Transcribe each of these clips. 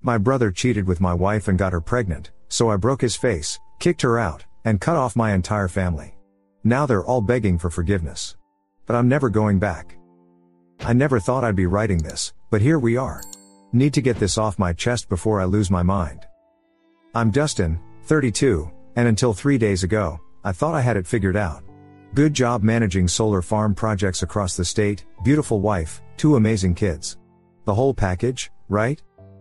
My brother cheated with my wife and got her pregnant, so I broke his face, kicked her out, and cut off my entire family. Now they're all begging for forgiveness. But I'm never going back. I never thought I'd be writing this, but here we are. Need to get this off my chest before I lose my mind. I'm Dustin, 32, and until 3 days ago, I thought I had it figured out. Good job managing solar farm projects across the state, beautiful wife, 2 amazing kids. The whole package, right?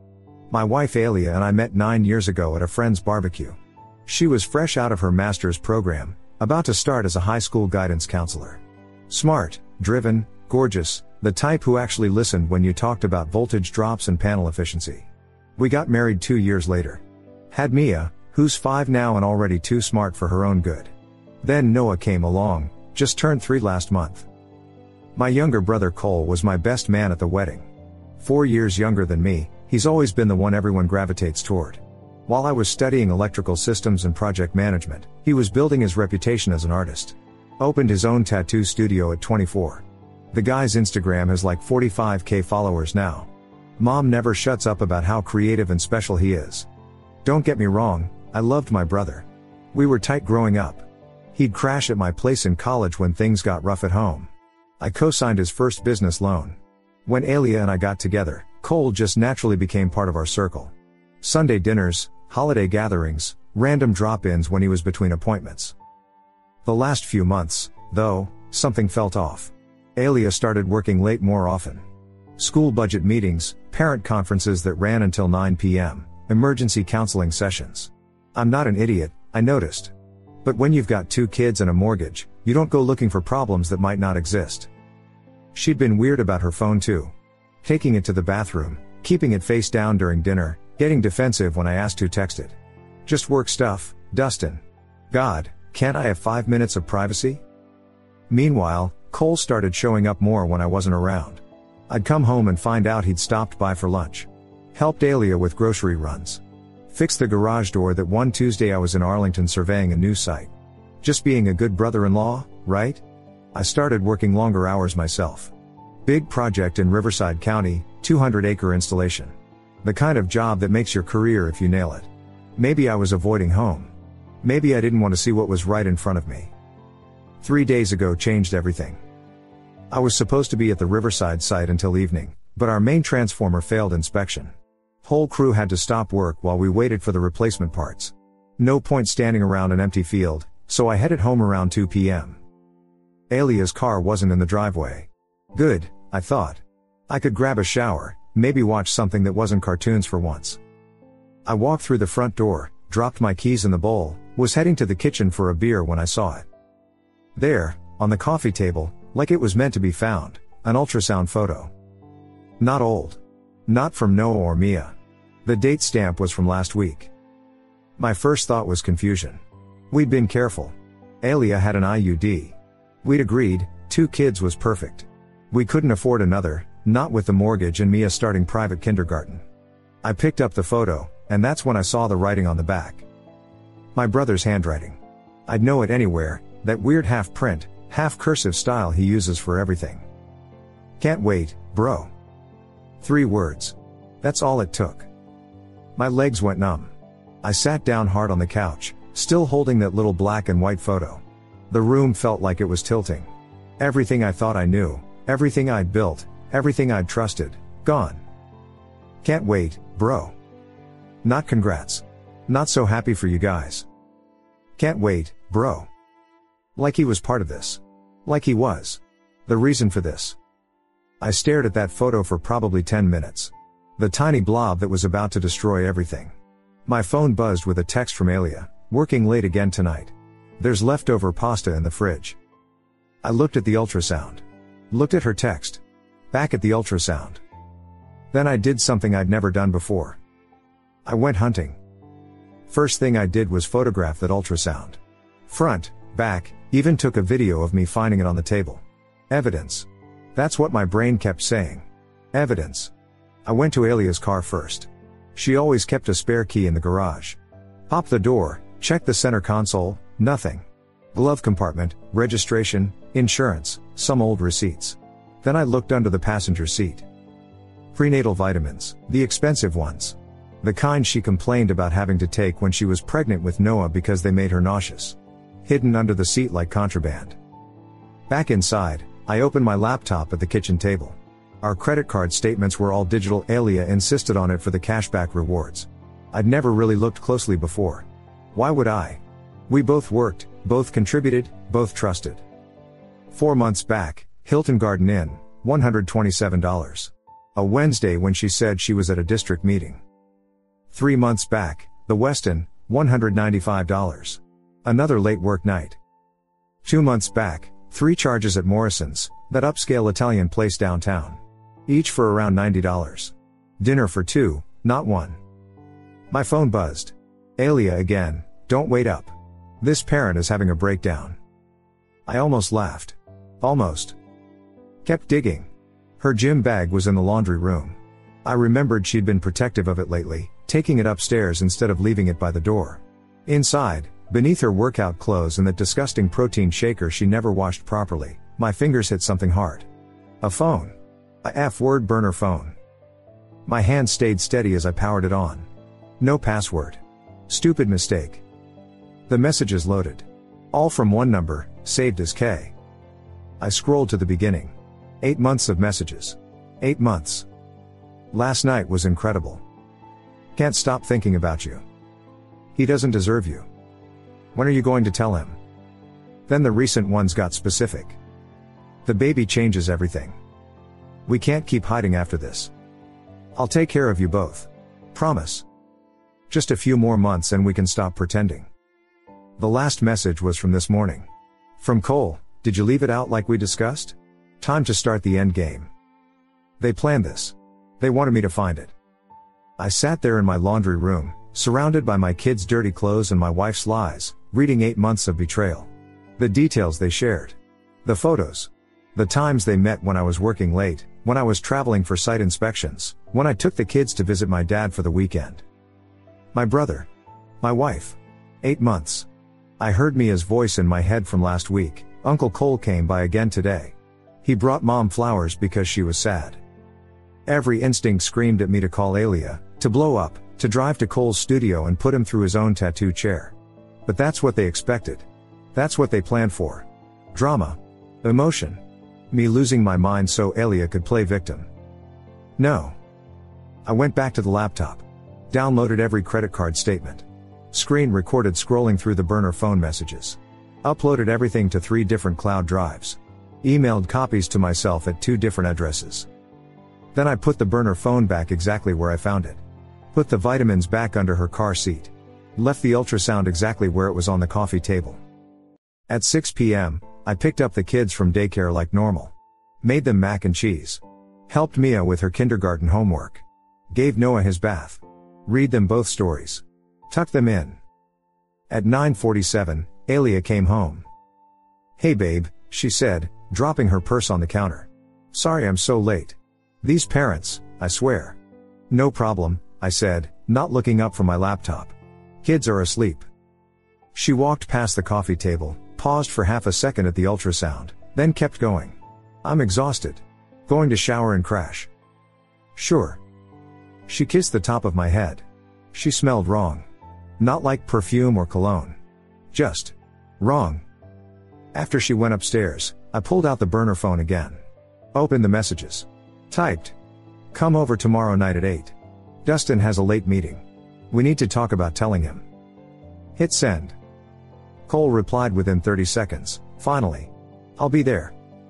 My wife Alia and I met 9 years ago at a friend's barbecue. She was fresh out of her master's program, about to start as a high school guidance counselor. Smart, driven, gorgeous, the type who actually listened when you talked about voltage drops and panel efficiency. We got married 2 years later. Had Mia, who's 5 now and already too smart for her own good. Then Noah came along, just turned 3 last month. My younger brother Cole was my best man at the wedding. 4 years younger than me, he's always been the one everyone gravitates toward. While I was studying electrical systems and project management, he was building his reputation as an artist. Opened his own tattoo studio at 24. The guy's Instagram has like 45k followers now. Mom never shuts up about how creative and special he is. Don't get me wrong, I loved my brother. We were tight growing up. He'd crash at my place in college when things got rough at home. I co-signed his first business loan. When Alia and I got together, Cole just naturally became part of our circle. Sunday dinners, holiday gatherings, random drop-ins when he was between appointments. The last few months, though, something felt off. Alia started working late more often. School budget meetings, parent conferences that ran until 9 p.m., emergency counseling sessions. I'm not an idiot, I noticed. But when you've got 2 kids and a mortgage, you don't go looking for problems that might not exist. She'd been weird about her phone too. Taking it to the bathroom, keeping it face down during dinner, getting defensive when I asked who texted. Just work stuff, Dustin. God, can't I have 5 minutes of privacy? Meanwhile, Cole started showing up more when I wasn't around. I'd come home and find out he'd stopped by for lunch. Helped Alia with grocery runs. Fixed the garage door that one Tuesday I was in Arlington surveying a new site. Just being a good brother-in-law, right? I started working longer hours myself. Big project in Riverside County, 200-acre installation. The kind of job that makes your career if you nail it. Maybe I was avoiding home. Maybe I didn't want to see what was right in front of me. 3 days ago changed everything. I was supposed to be at the Riverside site until evening, but our main transformer failed inspection. Whole crew had to stop work while we waited for the replacement parts. No point standing around an empty field, so I headed home around 2 p.m. Alia's car wasn't in the driveway. Good, I thought. I could grab a shower, maybe watch something that wasn't cartoons for once. I walked through the front door, dropped my keys in the bowl, was heading to the kitchen for a beer when I saw it. There, on the coffee table, like it was meant to be found, an ultrasound photo. Not old. Not from Noah or Mia. The date stamp was from last week. My first thought was confusion. We'd been careful. Alia had an IUD. We'd agreed, 2 kids was perfect. We couldn't afford another, not with the mortgage and Mia starting private kindergarten. I picked up the photo, and that's when I saw the writing on the back. My brother's handwriting. I'd know it anywhere, that weird half-print, half-cursive style he uses for everything. Can't wait, bro. 3 words. That's all it took. My legs went numb. I sat down hard on the couch, still holding that little black and white photo. The room felt like it was tilting. Everything I thought I knew, everything I'd built, everything I'd trusted, gone. Can't wait, bro. Not congrats. Not so happy for you guys. Can't wait, bro. Like he was part of this. Like he was. The reason for this. I stared at that photo for probably 10 minutes. The tiny blob that was about to destroy everything. My phone buzzed with a text from Alia, working late again tonight. There's leftover pasta in the fridge. I looked at the ultrasound. Looked at her text. Back at the ultrasound. Then I did something I'd never done before. I went hunting. First thing I did was photograph that ultrasound. Front, back, even took a video of me finding it on the table. Evidence. That's what my brain kept saying. Evidence. I went to Alia's car first. She always kept a spare key in the garage. Popped the door, checked the center console, nothing. Glove compartment, registration, insurance, some old receipts. Then I looked under the passenger seat. Prenatal vitamins, the expensive ones. The kind she complained about having to take when she was pregnant with Noah because they made her nauseous. Hidden under the seat like contraband. Back inside, I opened my laptop at the kitchen table. Our credit card statements were all digital. Elia insisted on it for the cashback rewards. I'd never really looked closely before. Why would I? We both worked, both contributed, both trusted. 4 months back, Hilton Garden Inn, $127. A Wednesday when she said she was at a district meeting. 3 months back, the Westin, $195. Another late work night. 2 months back, 3 charges at Morrison's, that upscale Italian place downtown. Each for around $90. Dinner for 2, not 1. My phone buzzed. Elia again, don't wait up. This parent is having a breakdown. I almost laughed. Almost. Kept digging. Her gym bag was in the laundry room. I remembered she'd been protective of it lately, taking it upstairs instead of leaving it by the door. Inside, beneath her workout clothes and that disgusting protein shaker she never washed properly, my fingers hit something hard. A phone. A F-word burner phone. My hand stayed steady as I powered it on. No password. Stupid mistake. The messages loaded. All from one number, saved as K. I scrolled to the beginning. 8 months of messages. 8 months. Last night was incredible. Can't stop thinking about you. He doesn't deserve you. When are you going to tell him? Then the recent ones got specific. The baby changes everything. We can't keep hiding after this. I'll take care of you both. Promise. Just a few more months and we can stop pretending. The last message was from this morning. From Cole, did you leave it out like we discussed? Time to start the end game. They planned this. They wanted me to find it. I sat there in my laundry room, surrounded by my kids' dirty clothes and my wife's lies, reading 8 months of betrayal. The details they shared. The photos. The times they met when I was working late, when I was traveling for site inspections, when I took the kids to visit my dad for the weekend. My brother. My wife. 8 months. I heard Mia's voice in my head from last week. Uncle Cole came by again today. He brought Mom flowers because she was sad. Every instinct screamed at me to call Elia, to blow up, to drive to Cole's studio and put him through his own tattoo chair. But that's what they expected. That's what they planned for. Drama. Emotion. Me losing my mind so Elia could play victim. No. I went back to the laptop. Downloaded every credit card statement. Screen recorded scrolling through the burner phone messages. Uploaded everything to 3 different cloud drives. Emailed copies to myself at 2 different addresses. Then I put the burner phone back exactly where I found it. Put the vitamins back under her car seat. Left the ultrasound exactly where it was on the coffee table. At 6 p.m., I picked up the kids from daycare like normal. Made them mac and cheese. Helped Mia with her kindergarten homework. Gave Noah his bath. Read them both stories. Tucked them in. At 9:47, Elia came home. Hey babe, she said, dropping her purse on the counter. Sorry I'm so late. These parents, I swear. No problem, I said, not looking up from my laptop. Kids are asleep. She walked past the coffee table, paused for half a second at the ultrasound, then kept going. I'm exhausted. Going to shower and crash. Sure. She kissed the top of my head. She smelled wrong. Not like perfume or cologne. Just wrong. After she went upstairs, I pulled out the burner phone again. Opened the messages. Typed. Come over tomorrow night at 8. Dustin has a late meeting. We need to talk about telling him. Hit send. Cole replied within 30 seconds, finally. I'll be there.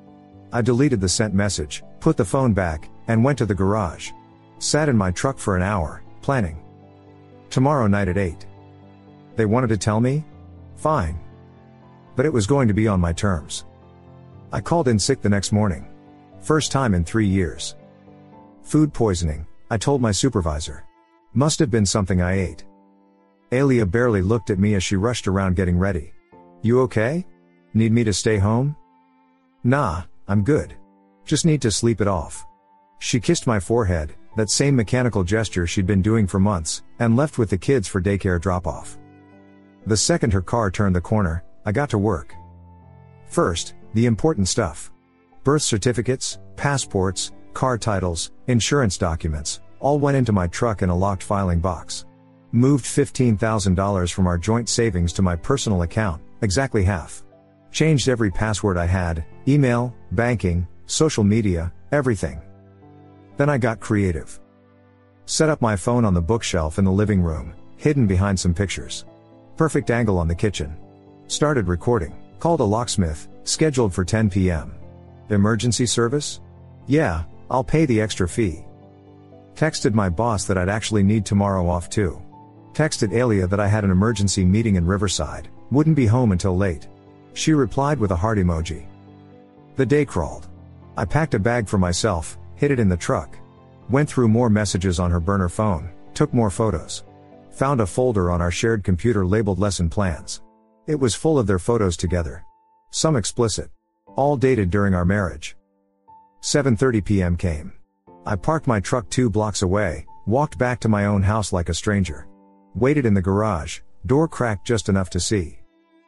I deleted the sent message, put the phone back, and went to the garage. Sat in my truck for an hour, planning. Tomorrow night at 8. They wanted to tell me? Fine. But it was going to be on my terms. I called in sick the next morning. First time in 3 years. Food poisoning, I told my supervisor. Must have been something I ate. Elia barely looked at me as she rushed around getting ready. You okay? Need me to stay home? Nah, I'm good. Just need to sleep it off. She kissed my forehead, that same mechanical gesture she'd been doing for months, and left with the kids for daycare drop-off. The second her car turned the corner, I got to work. First, the important stuff. Birth certificates, passports, car titles, insurance documents, All went into my truck in a locked filing box. Moved $15,000 from our joint savings to my personal account, exactly half. Changed every password I had, email, banking, social media, everything. Then I got creative. Set up my phone on the bookshelf in the living room, hidden behind some pictures. Perfect angle on the kitchen. Started recording. Called a locksmith, scheduled for 10 p.m. Emergency service? Yeah, I'll pay the extra fee. Texted my boss that I'd actually need tomorrow off too. Texted Alia that I had an emergency meeting in Riverside, wouldn't be home until late. She replied with a heart emoji. The day crawled. I packed a bag for myself, hid it in the truck. Went through more messages on her burner phone, took more photos. Found a folder on our shared computer labeled lesson plans. It was full of their photos together. Some explicit. All dated during our marriage. 7:30 p.m. came. I parked my truck 2 blocks away, walked back to my own house like a stranger. Waited in the garage, door cracked just enough to see.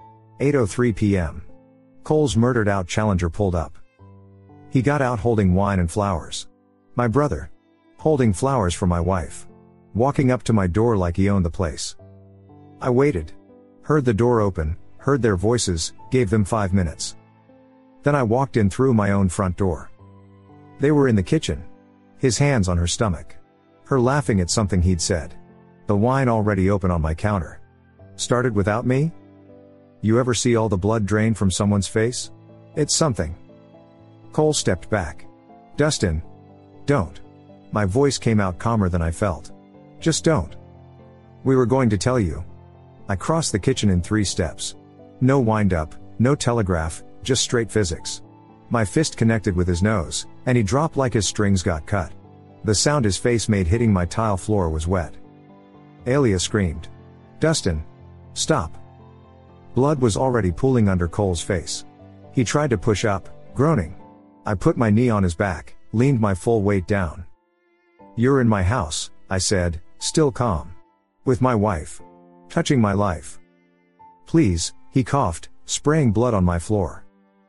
8:03 p.m. Cole's murdered out Challenger pulled up. He got out holding wine and flowers. My brother. Holding flowers for my wife. Walking up to my door like he owned the place. I waited. Heard the door open, heard their voices, gave them 5 minutes. Then I walked in through my own front door. They were in the kitchen. His hands on her stomach. Her laughing at something he'd said. The wine already open on my counter. Started without me? You ever see all the blood drain from someone's face? It's something. Cole stepped back. Dustin. Don't. My voice came out calmer than I felt. Just don't. We were going to tell you. I crossed the kitchen in 3 steps. No wind up, no telegraph, just straight physics. My fist connected with his nose, and he dropped like his strings got cut. The sound his face made hitting my tile floor was wet. Alia screamed. Dustin. Stop. Blood was already pooling under Cole's face. He tried to push up, groaning. I put my knee on his back, leaned my full weight down. You're in my house, I said, still calm. With my wife. Touching my life. Please, he coughed, spraying blood on my floor.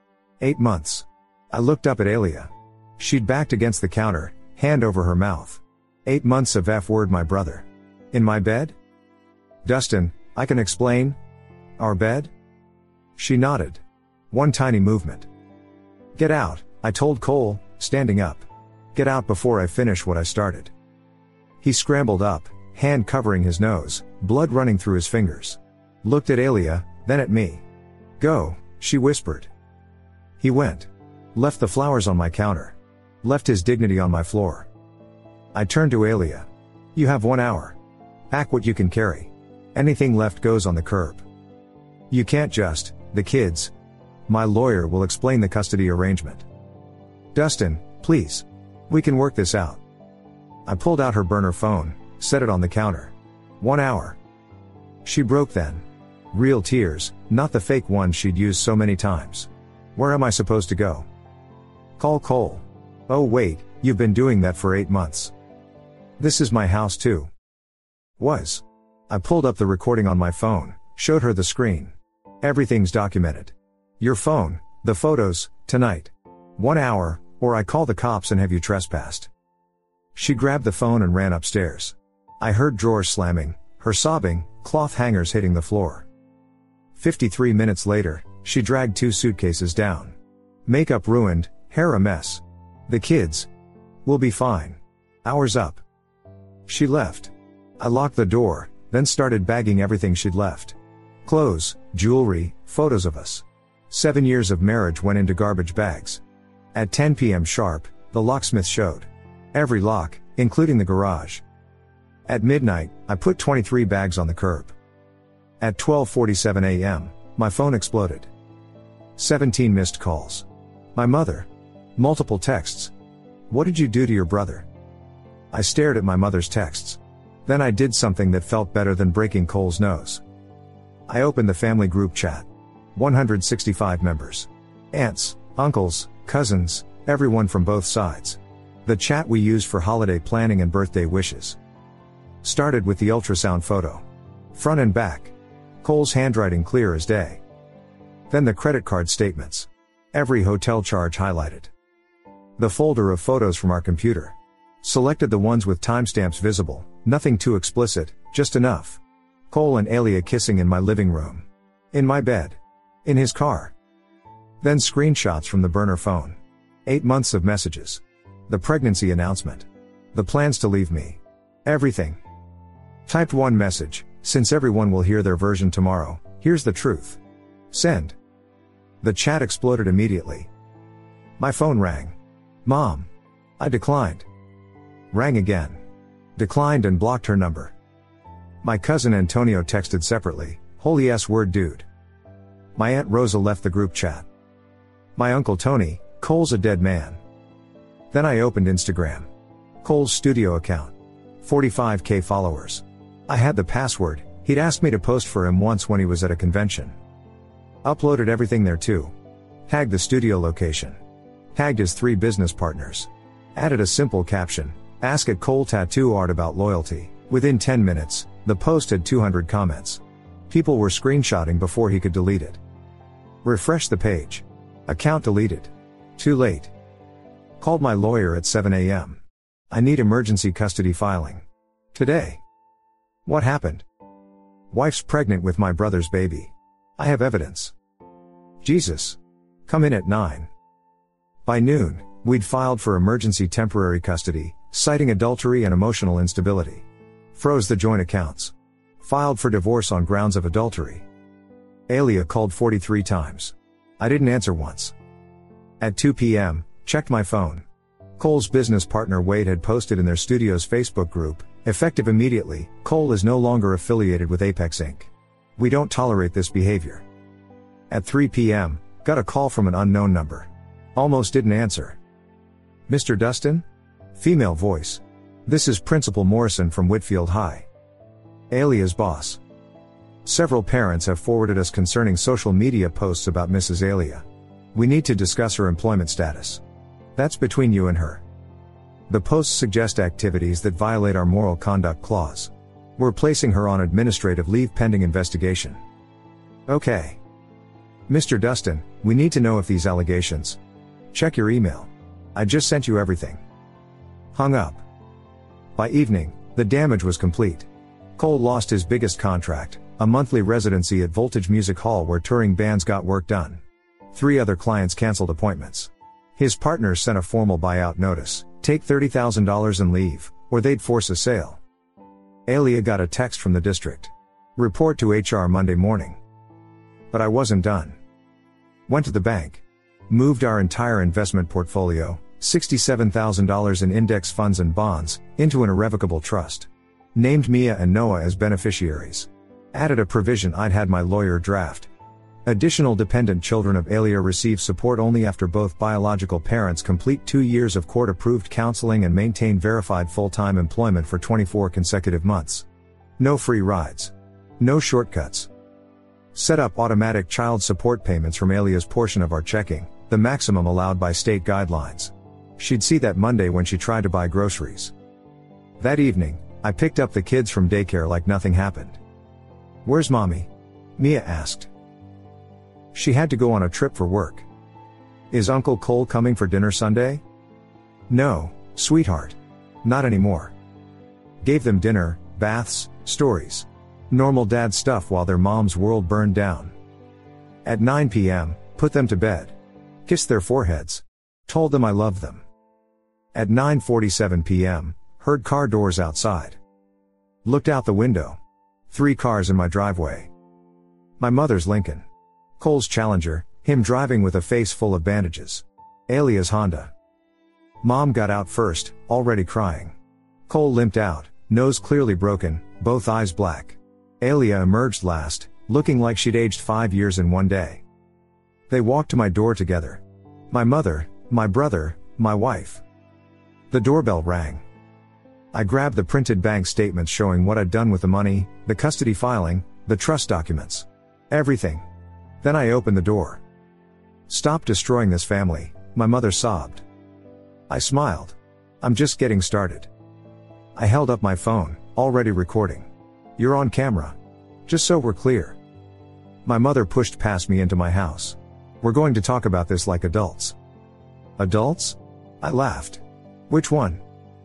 8 months. I looked up at Alia. She'd backed against the counter, hand over her mouth. 8 months of F-word my brother. In my bed? Dustin, I can explain. Our bed? She nodded. One tiny movement. Get out, I told Cole, standing up. Get out before I finish what I started. He scrambled up, hand covering his nose, blood running through his fingers. Looked at Alia, then at me. Go, she whispered. He went. Left the flowers on my counter. Left his dignity on my floor. I turned to Alia. You have 1 hour. Pack what you can carry. Anything left goes on the curb. You can't just, the kids. My lawyer will explain the custody arrangement. Dustin, please. We can work this out. I pulled out her burner phone, set it on the counter. 1 hour. She broke then. Real tears, not the fake ones she'd used so many times. Where am I supposed to go? Call Cole. Oh wait, you've been doing that for 8 months. This is my house too. Was. I pulled up the recording on my phone, showed her the screen. Everything's documented. Your phone, the photos, tonight. 1 hour, or I call the cops and have you trespassed. She grabbed the phone and ran upstairs. I heard drawers slamming, her sobbing, cloth hangers hitting the floor. 53 minutes later, she dragged 2 suitcases down. Makeup ruined, hair a mess. The kids. We'll be fine. Hours up. She left. I locked the door, then started bagging everything she'd left. Clothes, jewelry, photos of us. 7 years of marriage went into garbage bags. At 10 p.m. sharp, the locksmith showed. Every lock, including the garage. At midnight, I put 23 bags on the curb. At 12:47 a.m., my phone exploded. 17 missed calls. My mother. Multiple texts. What did you do to your brother? I stared at my mother's texts. Then I did something that felt better than breaking Cole's nose. I opened the family group chat. 165 members. Aunts, uncles, cousins, everyone from both sides. The chat we used for holiday planning and birthday wishes. Started with the ultrasound photo. Front and back. Cole's handwriting clear as day. Then the credit card statements. Every hotel charge highlighted. The folder of photos from our computer. Selected the ones with timestamps visible, nothing too explicit, just enough. Cole and Alia kissing in my living room. In my bed. In his car. Then screenshots from the burner phone. 8 months of messages. The pregnancy announcement. The plans to leave me. Everything. Typed one message, since everyone will hear their version tomorrow, here's the truth. Send. The chat exploded immediately. My phone rang. Mom. I declined. Rang again. Declined and blocked her number. My cousin Antonio texted separately, holy S-word dude. My Aunt Rosa left the group chat. My Uncle Tony, Cole's a dead man. Then I opened Instagram. Cole's studio account. 45k followers. I had the password, he'd asked me to post for him once when he was at a convention. Uploaded everything there too. Tagged the studio location. Tagged his 3 business partners. Added a simple caption, ask at Cole Tattoo Art about loyalty. Within 10 minutes, the post had 200 comments. People were screenshotting before he could delete it. Refresh the page. Account deleted. Too late. Called my lawyer at 7 a.m. I need emergency custody filing. Today. What happened? Wife's pregnant with my brother's baby. I have evidence. Jesus. Come in at 9. By noon, we'd filed for emergency temporary custody, citing adultery and emotional instability. Froze the joint accounts. Filed for divorce on grounds of adultery. Alia called 43 times. I didn't answer once. At 2 p.m., checked my phone. Cole's business partner Wade had posted in their studio's Facebook group, effective immediately, Cole is no longer affiliated with Apex Inc. We don't tolerate this behavior. At 3 p.m., got a call from an unknown number. Almost didn't answer. Mr. Dustin? Female voice. This is Principal Morrison from Whitfield High. Alia's boss. Several parents have forwarded us concerning social media posts about Mrs. Alia. We need to discuss her employment status. That's between you and her. The posts suggest activities that violate our moral conduct clause. We're placing her on administrative leave pending investigation. Okay. Mr. Dustin, we need to know if these allegations. Check your email. I just sent you everything. Hung up. By evening, the damage was complete. Cole lost his biggest contract, a monthly residency at Voltage Music Hall where touring bands got work done. 3 other clients canceled appointments. His partners sent a formal buyout notice, take $30,000 and leave, or they'd force a sale. Alia got a text from the district. Report to HR Monday morning. But I wasn't done. Went to the bank. Moved our entire investment portfolio, $67,000 in index funds and bonds, into an irrevocable trust. Named Mia and Noah as beneficiaries. Added a provision I'd had my lawyer draft. Additional dependent children of Alia receive support only after both biological parents complete 2 years of court-approved counseling and maintain verified full-time employment for 24 consecutive months. No free rides. No shortcuts. Set up automatic child support payments from Alia's portion of our checking, the maximum allowed by state guidelines. She'd see that Monday when she tried to buy groceries. That evening, I picked up the kids from daycare like nothing happened. Where's mommy? Mia asked. She had to go on a trip for work. Is Uncle Cole coming for dinner Sunday? No, sweetheart. Not anymore. Gave them dinner, baths, stories. Normal dad stuff while their mom's world burned down. At 9 p.m., put them to bed. Kissed their foreheads. Told them I loved them. At 9:47 p.m., heard car doors outside. Looked out the window. 3 cars in my driveway. My mother's Lincoln. Cole's Challenger, him driving with a face full of bandages. Alia's Honda. Mom got out first, already crying. Cole limped out, nose clearly broken, both eyes black. Alia emerged last, looking like she'd aged 5 years in one day. They walked to my door together. My mother, my brother, my wife. The doorbell rang. I grabbed the printed bank statements showing what I'd done with the money, the custody filing, the trust documents. Everything. Then I opened the door. Stop destroying this family, my mother sobbed. I smiled. I'm just getting started. I held up my phone, already recording. You're on camera. Just so we're clear. My mother pushed past me into my house. We're going to talk about this like adults. Adults? I laughed. Which one?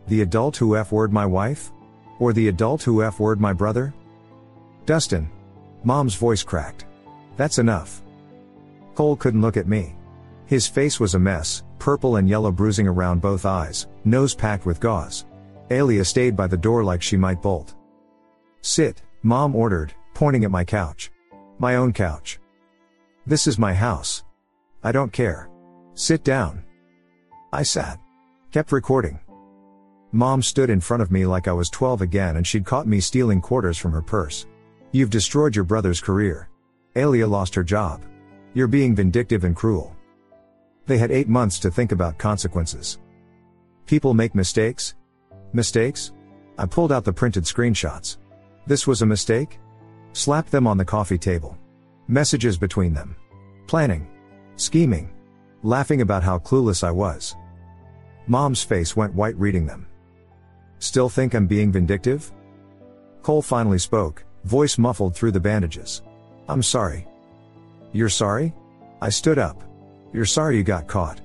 The adult who F-word my wife? Or the adult who F-word my brother? Dustin. Mom's voice cracked. That's enough. Cole couldn't look at me. His face was a mess, purple and yellow bruising around both eyes, nose packed with gauze. Alia stayed by the door like she might bolt. Sit, Mom ordered, pointing at my couch. My own couch. This is my house. I don't care. Sit down. I sat. Kept recording. Mom stood in front of me like I was 12 again and she'd caught me stealing quarters from her purse. You've destroyed your brother's career. Alia lost her job. You're being vindictive and cruel. They had 8 months to think about consequences. People make mistakes? Mistakes? I pulled out the printed screenshots. This was a mistake? Slapped them on the coffee table. Messages between them. Planning. Scheming. Laughing about how clueless I was. Mom's face went white reading them. Still think I'm being vindictive? Cole finally spoke, voice muffled through the bandages. I'm sorry. You're sorry? I stood up. You're sorry you got caught.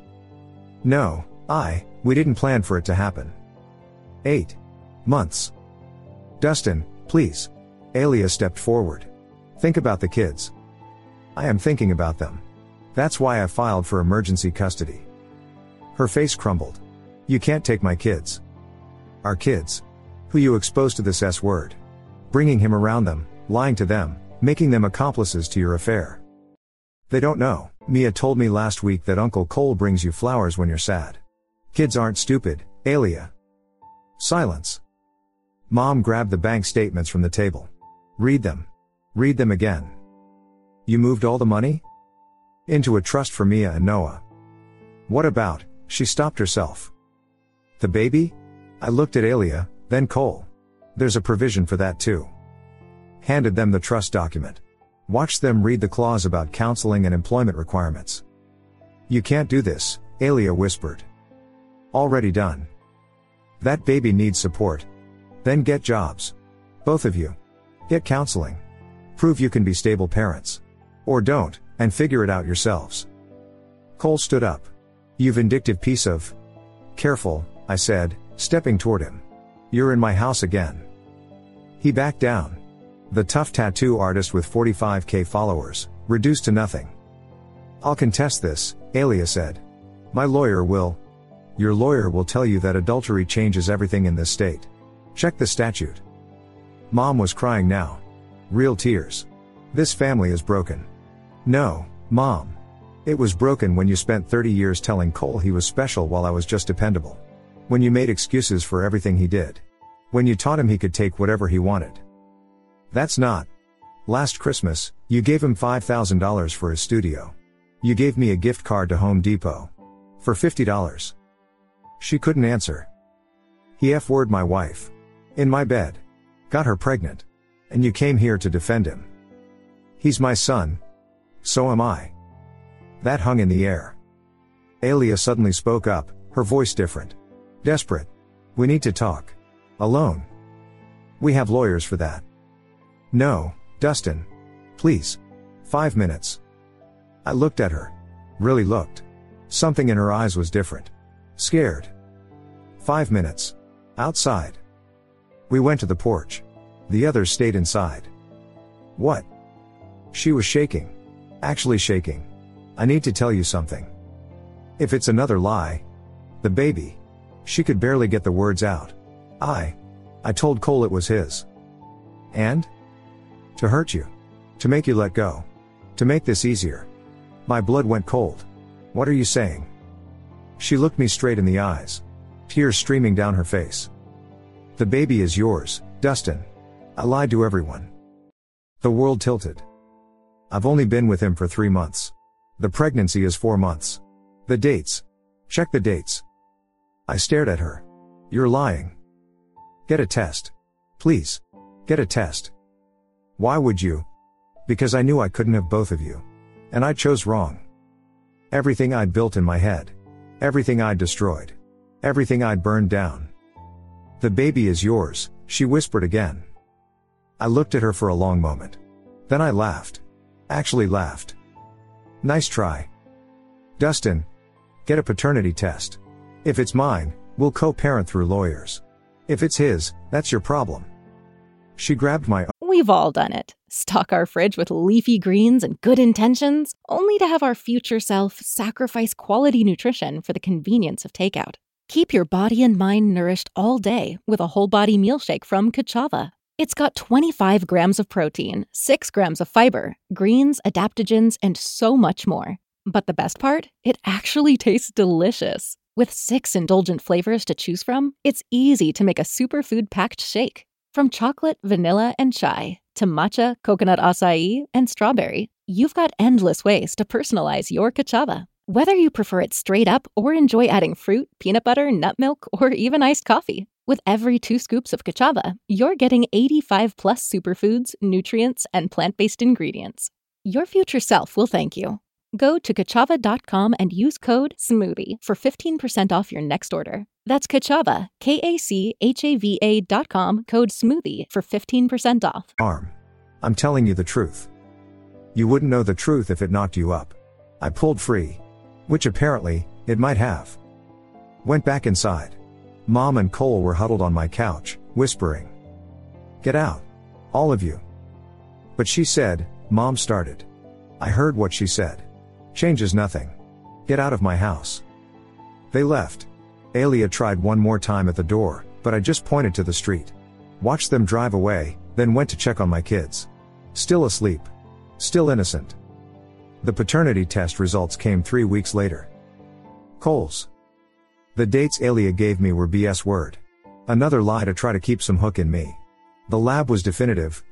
No, we didn't plan for it to happen. 8 months. Dustin, please. Alia stepped forward. Think about the kids. I am thinking about them. That's why I filed for emergency custody. Her face crumbled. You can't take my kids. Our kids. Who you exposed to this S-word. Bringing him around them, lying to them, making them accomplices to your affair. They don't know. Mia told me last week that Uncle Cole brings you flowers when you're sad. Kids aren't stupid, Alia. Silence. Mom grabbed the bank statements from the table. Read them. Read them again. You moved all the money? Into a trust for Mia and Noah. What about? She stopped herself. The baby? I looked at Alia, then Cole. There's a provision for that too. Handed them the trust document. Watched them read the clause about counseling and employment requirements. You can't do this, Alia whispered. Already done. That baby needs support. Then get jobs. Both of you. Get counseling. Prove you can be stable parents. Or don't, and figure it out yourselves. Cole stood up. You vindictive piece of... Careful, I said, stepping toward him. You're in my house again. He backed down. The tough tattoo artist with 45k followers, reduced to nothing. I'll contest this, Alia said. My lawyer will. Your lawyer will tell you that adultery changes everything in this state. Check the statute. Mom was crying now. Real tears. This family is broken. No, Mom. It was broken when you spent 30 years telling Cole he was special while I was just dependable. When you made excuses for everything he did. When you taught him he could take whatever he wanted. That's not. Last Christmas, you gave him $5,000 for his studio. You gave me a gift card to Home Depot. For $50. She couldn't answer. He F-word my wife. In my bed. Got her pregnant. And you came here to defend him. He's my son. So am I. That hung in the air. Alia suddenly spoke up, her voice different. Desperate. We need to talk. Alone. We have lawyers for that. No, Dustin. Please. 5 minutes. I looked at her. Really looked. Something in her eyes was different. Scared. 5 minutes. Outside. We went to the porch. The others stayed inside. What? She was shaking. Actually shaking. I need to tell you something. If it's another lie. The baby. She could barely get the words out. I told Cole it was his. And? To hurt you. To make you let go. To make this easier. My blood went cold. What are you saying? She looked me straight in the eyes. Tears streaming down her face. The baby is yours, Dustin. I lied to everyone. The world tilted. I've only been with him for 3 months. The pregnancy is 4 months. The dates. Check the dates. I stared at her. You're lying. Get a test. Please. Get a test. Why would you? Because I knew I couldn't have both of you. And I chose wrong. Everything I'd built in my head. Everything I'd destroyed. Everything I'd burned down. The baby is yours, she whispered again. I looked at her for a long moment. Then I laughed. Actually laughed. Nice try. Dustin. Get a paternity test. If it's mine, We'll co-parent through lawyers. If it's his, that's your problem. She grabbed my We've all done it. Stock our fridge with leafy greens and good intentions, only to have our future self sacrifice quality nutrition for the convenience of takeout. Keep your body and mind nourished all day with a whole body meal shake from Kachava. It's got 25 grams of protein, 6 grams of fiber, greens, adaptogens, and so much more. But the best part? It actually tastes delicious. With 6 indulgent flavors to choose from, it's easy to make a superfood-packed shake. From chocolate, vanilla, and chai to matcha, coconut acai, and strawberry, you've got endless ways to personalize your Kachava. Whether you prefer it straight up or enjoy adding fruit, peanut butter, nut milk, or even iced coffee, with every 2 scoops of Kachava, you're getting 85 plus superfoods, nutrients, and plant-based ingredients. Your future self will thank you. Go to Kachava.com and use code SMOOTHIE for 15% off your next order. That's Kachava, Kachava.com, code SMOOTHIE for 15% off. arm. I'm telling you the truth. You wouldn't know the truth if it knocked you up. I pulled free. Which apparently, it might have. Went back inside. Mom and Cole were huddled on my couch, whispering. Get out. All of you. But she said, Mom started. I heard what she said. Changes nothing. Get out of my house. They left. Alia tried one more time at the door, but I just pointed to the street. Watched them drive away, then went to check on my kids. Still asleep. Still innocent. The paternity test results came 3 weeks later. Coles. The dates Alia gave me were BS word. Another lie to try to keep some hook in me. The lab was definitive,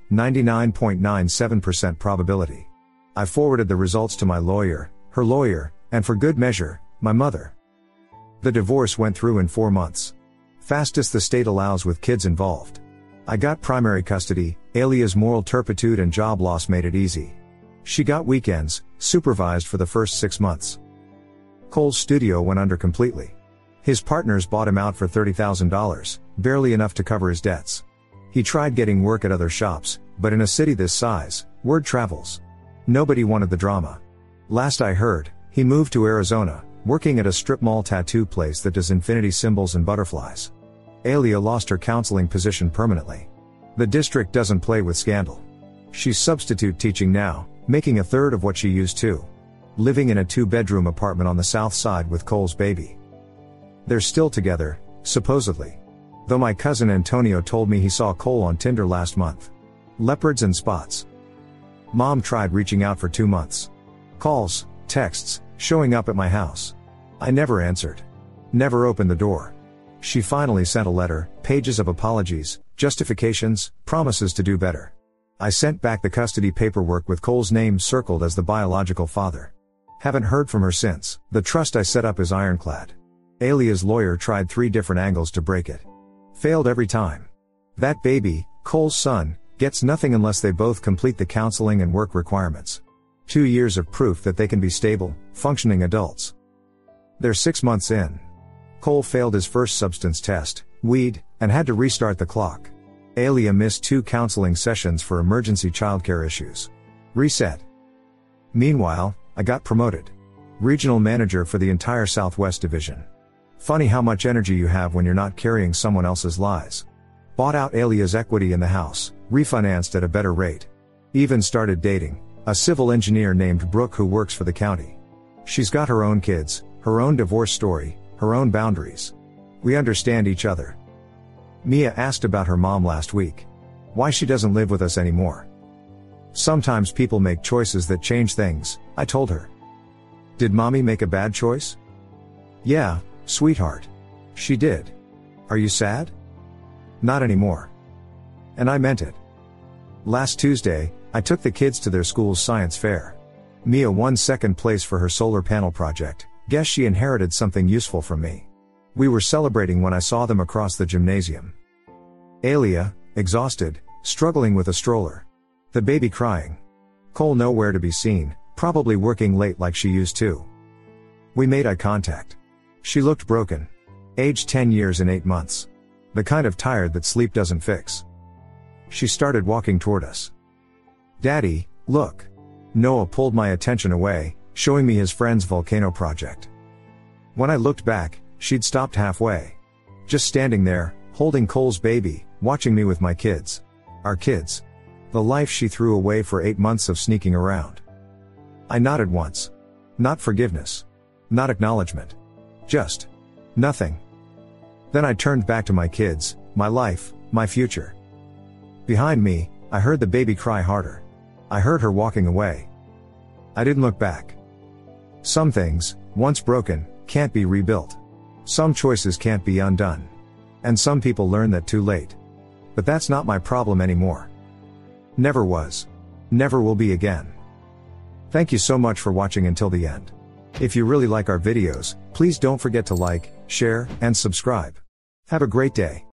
99.97% probability. I forwarded the results to my lawyer, her lawyer, and for good measure, my mother. The divorce went through in 4 months. Fastest the state allows with kids involved. I got primary custody, Alia's moral turpitude and job loss made it easy. She got weekends, supervised for the first 6 months. Cole's studio went under completely. His partners bought him out for $30,000, barely enough to cover his debts. He tried getting work at other shops, but in a city this size, word travels. Nobody wanted the drama. Last I heard, he moved to Arizona, working at a strip mall tattoo place that does infinity symbols and butterflies. Alia lost her counseling position permanently. The district doesn't play with scandal. She's substitute teaching now, making a third of what she used to. Living in a 2-bedroom apartment on the south side with Cole's baby. They're still together, supposedly. Though my cousin Antonio told me he saw Cole on Tinder last month. Leopards and spots. Mom tried reaching out for 2 months. Calls, texts, showing up at my house. I never answered. Never opened the door. She finally sent a letter, pages of apologies, justifications, promises to do better. I sent back the custody paperwork with Cole's name circled as the biological father. Haven't heard from her since. The trust I set up is ironclad. Alia's lawyer tried 3 different angles to break it. Failed every time. That baby, Cole's son, gets nothing unless they both complete the counseling and work requirements. 2 years of proof that they can be stable, functioning adults. They're 6 months in. Cole failed his first substance test, weed, and had to restart the clock. Alia missed 2 counseling sessions for emergency childcare issues. Reset. Meanwhile, I got promoted. Regional manager for the entire Southwest Division. Funny how much energy you have when you're not carrying someone else's lies. Bought out Alia's equity in the house, refinanced at a better rate. Even started dating a civil engineer named Brooke who works for the county. She's got her own kids, her own divorce story, her own boundaries. We understand each other. Mia asked about her mom last week. Why she doesn't live with us anymore. Sometimes people make choices that change things, I told her. Did mommy make a bad choice? Yeah, sweetheart. She did. Are you sad? Not anymore. And I meant it. Last Tuesday, I took the kids to their school's science fair. Mia won 2nd place for her solar panel project. Guess she inherited something useful from me. We were celebrating when I saw them across the gymnasium. Alia, exhausted, struggling with a stroller. The baby crying. Cole nowhere to be seen, probably working late like she used to. We made eye contact. She looked broken. Aged 10 years and 8 months. The kind of tired that sleep doesn't fix. She started walking toward us. Daddy, look. Noah pulled my attention away, showing me his friend's volcano project. When I looked back, she'd stopped halfway. Just standing there, holding Cole's baby, watching me with my kids. Our kids. The life she threw away for 8 months of sneaking around. I nodded once. Not forgiveness. Not acknowledgement. Just nothing. Then I turned back to my kids, my life, my future. Behind me, I heard the baby cry harder. I heard her walking away. I didn't look back. Some things, once broken, can't be rebuilt. Some choices can't be undone. And some people learn that too late. But that's not my problem anymore. Never was. Never will be again. Thank you so much for watching until the end. If you really like our videos, please don't forget to like, share, and subscribe. Have a great day.